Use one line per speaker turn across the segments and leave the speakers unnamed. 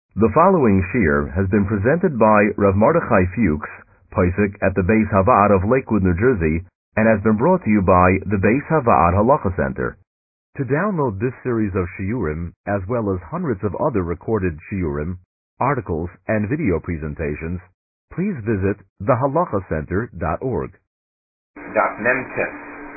The following shiur has been presented by Rav Mordechai Fuchs, Posek at the Beis Havad of Lakewood, New Jersey, and has been brought to you by the Beis Havad Halacha Center. To download this series of shiurim, as well as hundreds of other recorded shiurim, articles, and video presentations, please visit thehalachacenter.org.
Daf Mem Tes.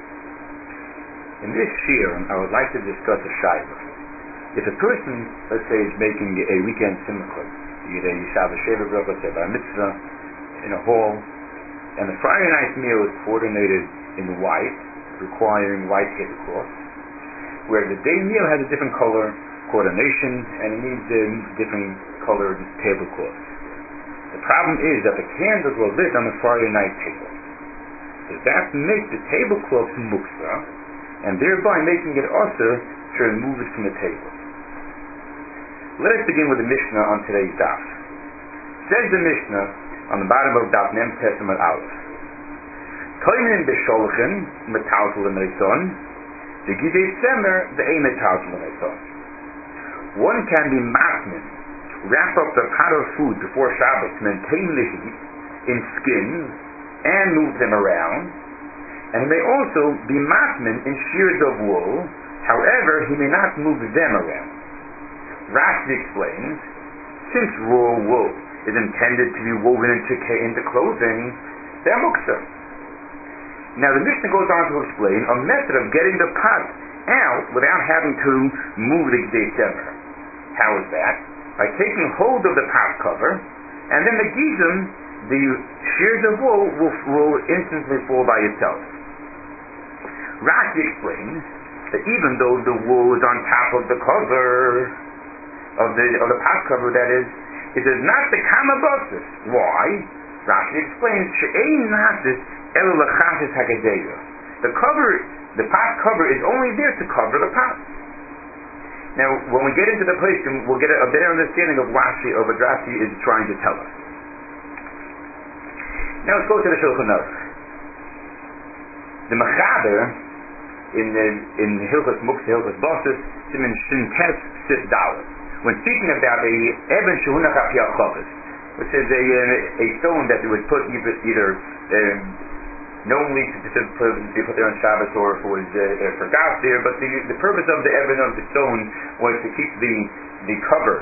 In this shiur, I would like to discuss a shaila. If a person, let's say, is making a weekend simcha, either a Yeshav Sheva Bracha, say bar mitzvah, in a hall, and the Friday night meal is coordinated in white, requiring white tablecloth, where the day meal has a different color coordination, and it needs different colored tablecloth. The problem is that the candles were lit on the Friday night table. Does that make the tablecloth muksa, and thereby making it also to remove it from the table? Let us begin with the Mishnah on today's daf. Says the Mishnah on the bottom of daf Mem Tes Amud Aleph. Toimin b'sholchen metaltel l'meison, v'gidei semer v'ei metaltel l'meison. One can be matmin, wrap up the pot of food before Shabbos to maintain the heat in skins and move them around, and he may also be matmin in shears of wool. However, he may not move them around. Rashi explains, since raw wool is intended to be woven into clothing, they're muksa. Now the Mishnah goes on to explain a method of getting the pot out without having to move the gidei semer. How is that? By taking hold of the pot cover, and then the gizim, the shears of wool, will instantly fall by itself. Rashi explains that even though the wool is on top of the cover, of the pot cover, that is, it is not the kamabasis. Why? Rashi explains, she'ein nasis elu lechasis hagadeya. The pot cover is only there to cover the pot. Now, when we get into the place, we'll get a better understanding of what Rashi is trying to tell us. Now let's go to the Shulchan Aruch. The Mechaber in Hilchos Muktzah, Hilchos Basis, Siman Shin Tes Sif Dalet, when speaking about a Eben Shehunach al Pi HaChavos, which is a stone that was put either knowingly to be put there on Shabbos, or if it was forgot there, but the purpose of the Eben of the stone was to keep the cover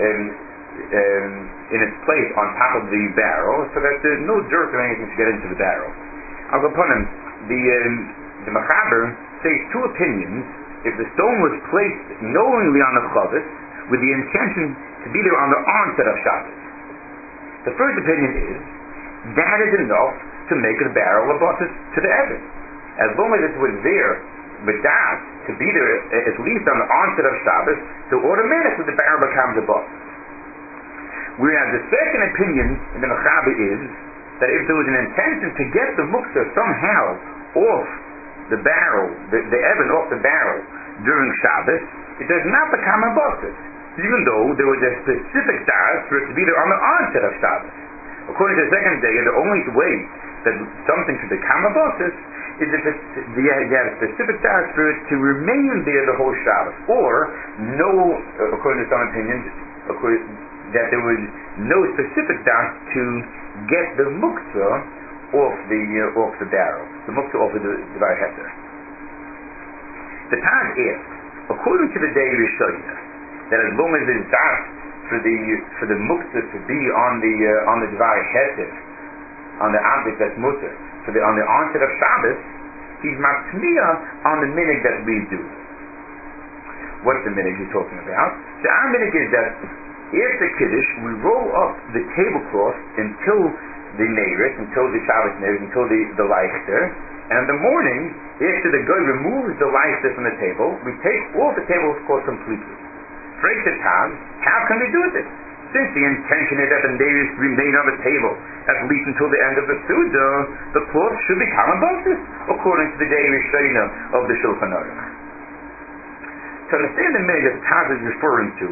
in its place on top of the barrel, so that there's no dirt or anything to get into the barrel. Al Kaponim, the Mechaber says two opinions if the stone was placed knowingly on the Chavis with the intention to be there on the onset of Shabbos. The first opinion is that is enough to make the barrel a basis to the Eben. As long as it was there with that to be there at least on the onset of Shabbos, so automatically the barrel becomes a basis. Whereas the second opinion in the Mechaber is that if there was an intention to get the muktzah somehow off the barrel, the Eben off the barrel during Shabbos, it does not become a basis, even though there was a specific das for it to be there on the onset of Shabbos. According to the second day, the only way that something should become a basis is if you have a specific das for it to remain there the whole Shabbos, or according to some opinions, that there was no specific das to get the muktzah off the barrel, the muktzah off the Dvar Heter. The Taz asks, according to the day Rishonah, that as long as there's das for the muktzah to be on the Dvar Heter, on the object that's mutter, on the onset of Shabbos, he's matmiyah on the minig that we do. What's the minig he's talking about? The our minig is that after Kiddush, we roll up the tablecloth until the Neiris, until the Shabbos Neiris, until the Leichter, and in the morning, after the guy removes the Leichter from the table, we take off the tablecloth completely. How can we do this? Since the intention is that the Neiris remain on the table at least until the end of the Suda, the cloth should become a basis, according to the day Rishonah of the Shulchan Aruch. To understand the minig that Taz is referring to,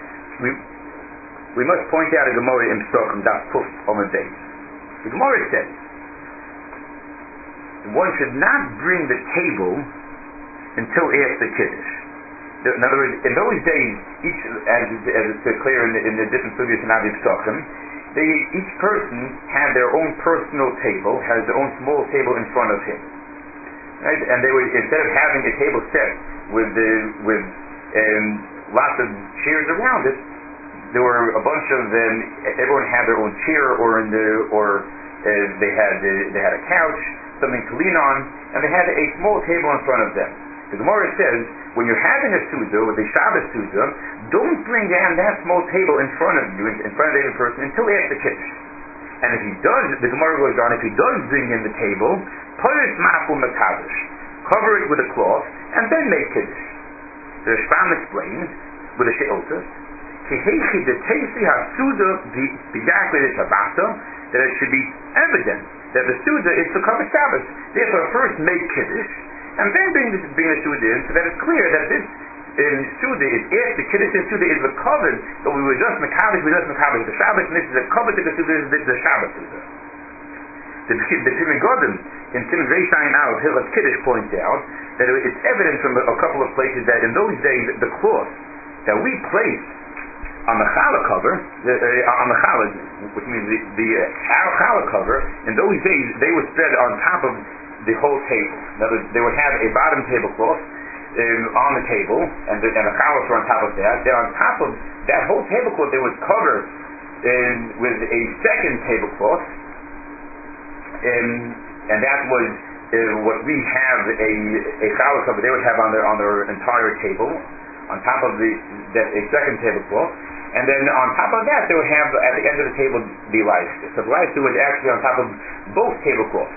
we must point out a Gemara in Pesachim Daf Kuf Amud Beis. The Gemara says one should not bring the table until after Kiddush. In other words, in those days, each, as it's clear in the different studios in Aviv Psachim, each person had their own personal table, has their own small table in front of him. Right? And they would, instead of having a table set with lots of chairs around it, there were a bunch of them. Everyone had their own chair, they had a couch, something to lean on, and they had a small table in front of them. The Gemara says, when you're having a Suda, with a Shabbos Suda, don't bring down that small table in front of you, in front of the other person, until after Kiddush. And if he does, the Gemara goes on, if he does bring in the table, Poris Ma'aful Makadosh, cover it with a cloth, and then make Kiddush. The Rashbam explains, with a She'otas, Kiheichi de Teisi HaSuda B'Yakli de Shabbato, that it should be evident that the Suda is to cover Shabbos. Therefore, first make Kiddush, and then bring the Suda in, so that it's clear that this Suda is, if the Kiddush Suda is the covered, but we were just Makadosh the Shabbos, and this is a covered to the Suda, this is the Shabbos Suda. The Tzimin Godim, in Tzimin Reishayin Al, Hilchos Kiddush points out that it's evident from a couple of places that in those days, the cloth that we placed on the challah cover, on the challah, which means our challah cover, in those days, they were spread on top of the whole table. In other words, they would have a bottom tablecloth on the table, and the challahs were on top of that. Then on top of that whole tablecloth, they would cover with a second tablecloth, and that was what we have a challah cover. They would have on their entire table, on top of a second tablecloth. And then on top of that, they would have at the end of the table the leister. So the leister was actually on top of both tablecloths.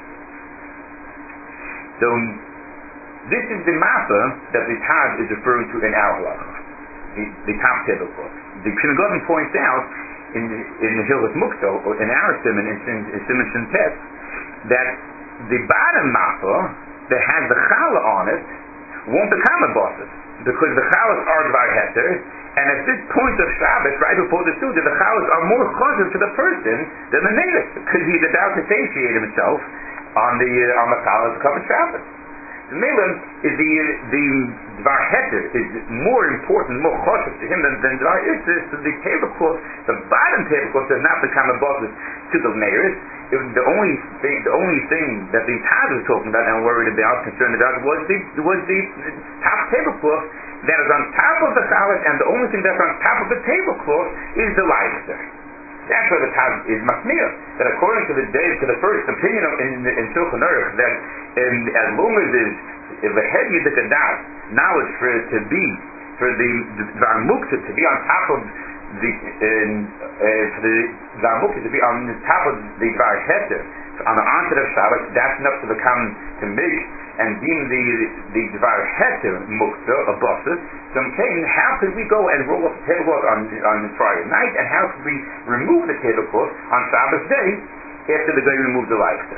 So this is the masa that the Taz is referring to in our halacha, the top tablecloth. The Tzimin Godim points out in the Hilchos Muktzah, or in our Siman, in Siman Shin Tes, that the bottom masa that has the challah on it won't become a bosses, because the challahs are dvar heter, and at this point of Shabbos, right before the Suda, the challahs are more choshev to the person than the native, because he's about to satiate himself on the challahs covered Shabbos. The Milam is the dvar heter is more important, more choshev to him than dvar isis. So the tablecloth, the bottom tablecloth, does not become a bosses to the neiris. The only thing that the Taz was talking about and worried about, concerned about, was the top tablecloth that is on top of the challah, and the only thing that's on top of the tablecloth is the leister. That's why the Taz is makmir. That according to the first opinion in Shulchan Aruch, that as long as if the head yidikadat knowledge for it to be for the dvar muktzah to be on top of the dvar muktzah to be on the top of the dvar heter on the onset of Shabbos, that's enough to become to make and deem the dvar heter muktzah a bosses. So I'm saying, how could we go and roll up the tablecloth on Friday night, and how could we remove the tablecloth on Shabbos day after the guy removed the leister?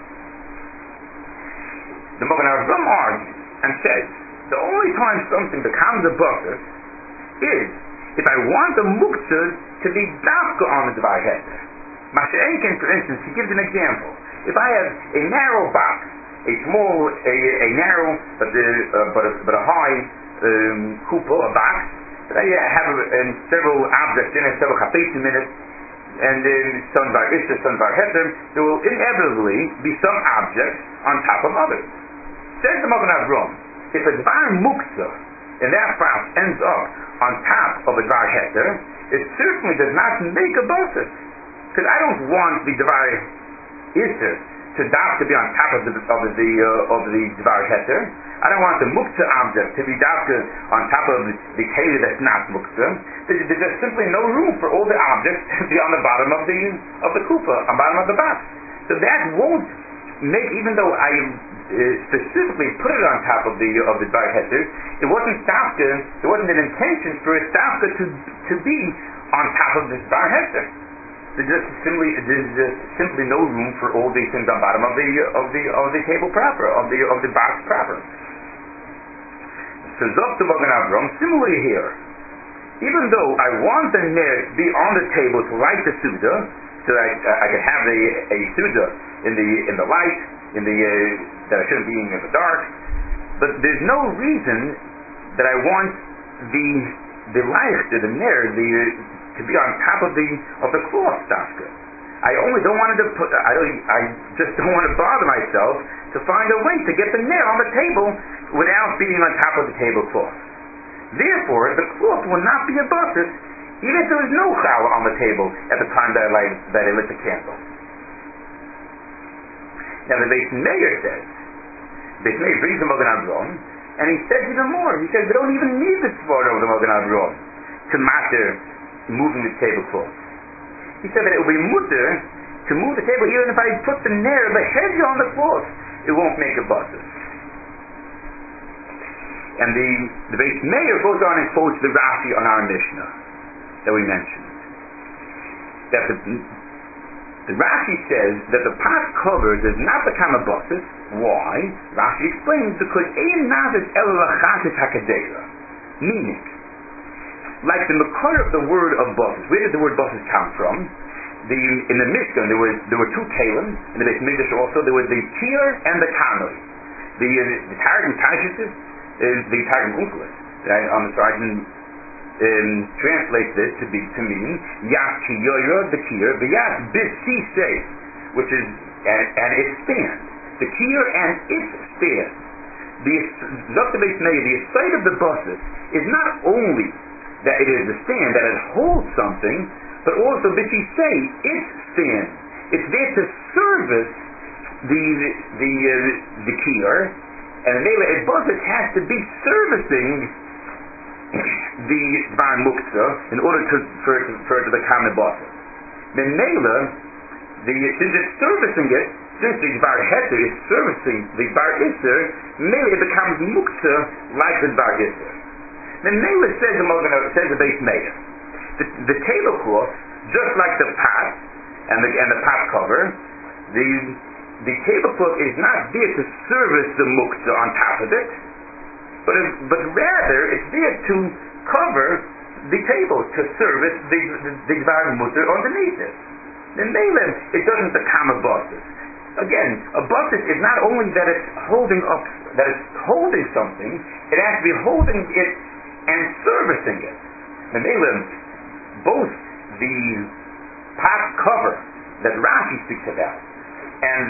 The Magen Avraham argues and says the only time something becomes a bosses is if I want the muktzah to be dafka on the dvar heter. Masha'enken, for instance, he gives an example. If I have a narrow box, a narrow but a high kupa, a box, that I have several objects in it, several chapesim in it, and some bar isha, some bar heter, there will inevitably be some objects on top of others. Says the Magen Avraham, if a dvar muktzah in that box ends up on top of a dvar heter, it certainly does not make a bosses. Because I don't want the dvar isha to be on top of the dvar heter. I don't want the muktzah object to be on top of the keli that's not muktzah. There's just simply no room for all the objects to be on the bottom of the kupa, on the bottom of the box. So that won't make, even though I specifically put it on top of the dvar heter, it wasn't dafka. There wasn't an intention for it dafka to be on top of this dvar heter. There's simply no room for all these things on bottom of the table proper, of the box proper. So Zok to Magen Avraham, similarly here, even though I want the ner to be on the table to light the Suda, so that I could have a Suda in the light, that I shouldn't be in the dark, but there's no reason that I want the leichter, the ner, to be on top of the cloth dafka. I only don't want to put. I just don't want to bother myself to find a way to get the ner on the table without being on top of the tablecloth. Therefore, the cloth will not be a basis, even if there is no challah on the table at the time that I lit the candle. Now the Beis Meir says, Beis Meir brings the Mogen Avraham, and he says even more. He says we don't even need the tzvara of the Mogen Avraham to matter moving the tablecloth. He said that it will be mutter to move the table even if I put the ner of the hedge on the cloth. It won't make a basis. And the Beis Meir goes on and quotes the Rashi on our Mishnah that we mentioned. That the Rashi says that the pot cover does not become a basis. Why? Rashi explains because ein nazis el lachasis hakadera. Meaning, like the makor of the word of basis. Where did the word basis come from? In the Mishkan there were two kalim. In the Beis Mikdash also there was the kir and the kanoi. The Targum Tashis is the Targum Onkelos. On the sergeant translates this to mean yas ki yoyra the kir v'yas bis say, which is and it stands. The kir and it stands. The site of the basis is not only that it is the stand, that it holds something, but also say it stands. It's there to service the kir, and a basis has to be servicing the Dvar Muktzah in order for it to become a basis. Memela, since it's servicing it, since the Dvar Heter is servicing the Dvar Isser, Memela it becomes Muktzah like the Dvar Isser. Memela says the Beis Meir, the tablecloth, just like the pot and the pot cover, the tablecloth is not there to service the Muktzah on top of it, but rather it's there to cover the table, to service the Dvar Mutter underneath it. In Melem, it doesn't become a basis. Again, a basis is not only that it's holding something, it has to be holding it and servicing it. In Melem, both the pot cover that Rashi speaks about and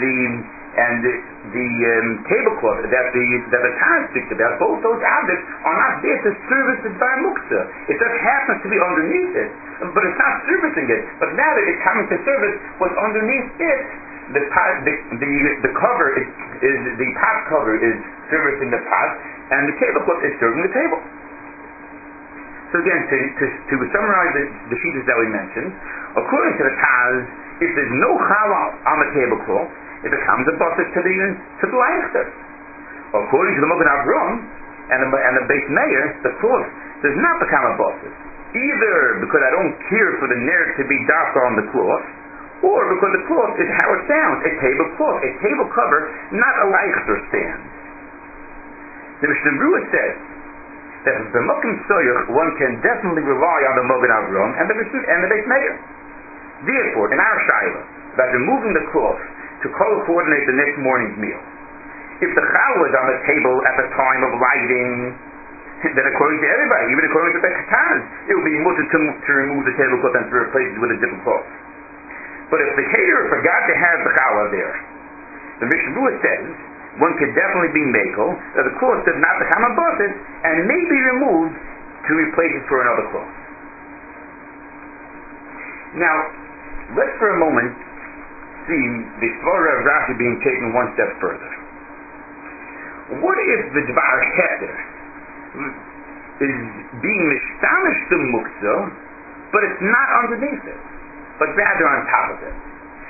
the tablecloth that the Taz speaks about, both those objects are not there to service the Dvar Muktzah. It just happens to be underneath it, but it's not servicing it. But now that it's coming to service what's underneath it, the cover is the pot cover is servicing the pot, and the tablecloth is serving the table. So again, to summarize the sheets that we mentioned, according to the Taz, if there's no challah on the tablecloth, it becomes a basis to the leichter. According to the Mogen Avraham and the Beis Meir, the cloth does not become a basis, either because I don't care for the ner to be dafka on the cloth, or because the cloth is how it sounds, a tablecloth, a table cover, not a leichter stand. The Mishnah Berurah says that the Mokim Soyach, one can definitely rely on the Mogen Avraham and the Beis Meir. Therefore, in our Shaila, about removing the cloth to coordinate the next morning's meal, if the challah is on the table at the time of lighting, then according to everybody, even according to the Katanas, it will be mutter to remove the tablecloth and to replace it with a different cloth. But if the caterer forgot to have the challah there, the Mishnah Berurah says one could definitely be makel that the cloth does not become a basis and may be removed to replace it for another cloth. Now, let's for a moment see the svara of Rashi being taken one step further. What if the Dvar Heter is being mishtamish the Muktzah, but it's not underneath it, but rather on top of it?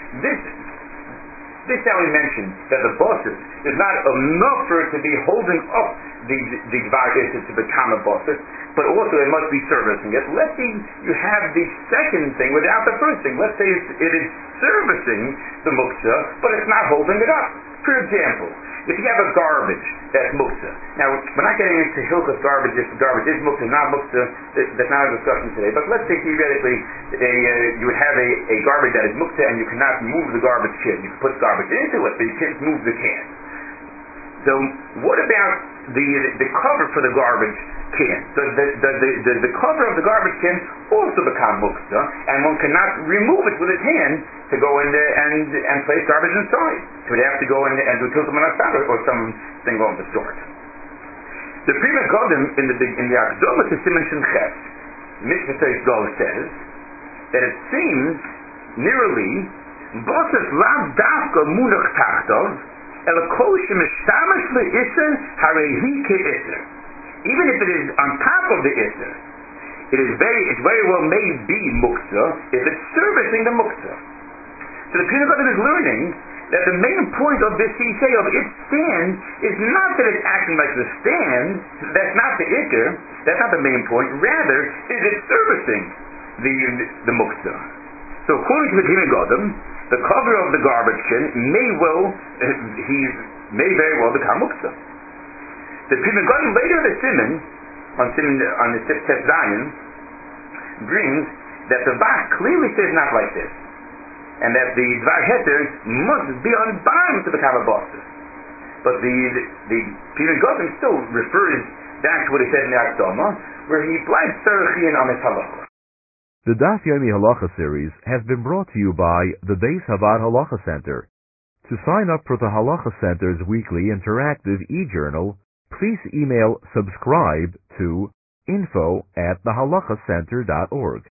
This how we mentioned that the basis is not enough for it to be holding up the Dvar Heter to become a basis, but also it must be servicing it. Let's say you have the second thing without the first thing. Let's say it is servicing the Muktzah, but it's not holding it up. For example, if you have a garbage that's Muktzah. Now, we're not getting into Hilchos garbage, if the garbage is Muktzah, not Muktzah, that's not a discussion today. But let's say theoretically you would have a garbage that is Muktzah and you cannot move the garbage can. You can put garbage into it, but you can't move the can. So what about the cover for the garbage can. Does the cover of the garbage can also become muktzah, and one cannot remove it with his hand to go in there and place garbage inside? So would have to go in and do tiltum anasar or something of the sort. The Pri Megadim in the Akdoma to Siman Shin Ches, Mishnah Teis Dol says that it seems nearly Bosses Lav Dafka Munach Tachtov Elakol Shemeshtamash LeIsser Harehi Ke'Isser. Even if it is on top of the Isser, it very well may be muktzah if it's servicing the muktzah. So the Pri Megadim is learning that the main point of this Sisei of its stand is not that it's acting like the stand, that's not the Iker, that's not the main point, rather is it servicing the muktzah. So according to the Pri Megadim, the cover of the garbage can may very well become muktzah. The Pri Megadim later in the Siman, on the Sif Tes Zayin, brings that the Bach clearly says not like this, and that the Dvar Heter must be unbound to become a bosses. But the Pri Megadim still refers back to what he said in the Akdama, where he blinds Tzarechien on his halacha.
The Daf Yomi Halacha series has been brought to you by the Beis Havad Halacha Center. To sign up for the Halacha Center's weekly interactive e-journal, please email subscribe to info@thehalachacenter.org.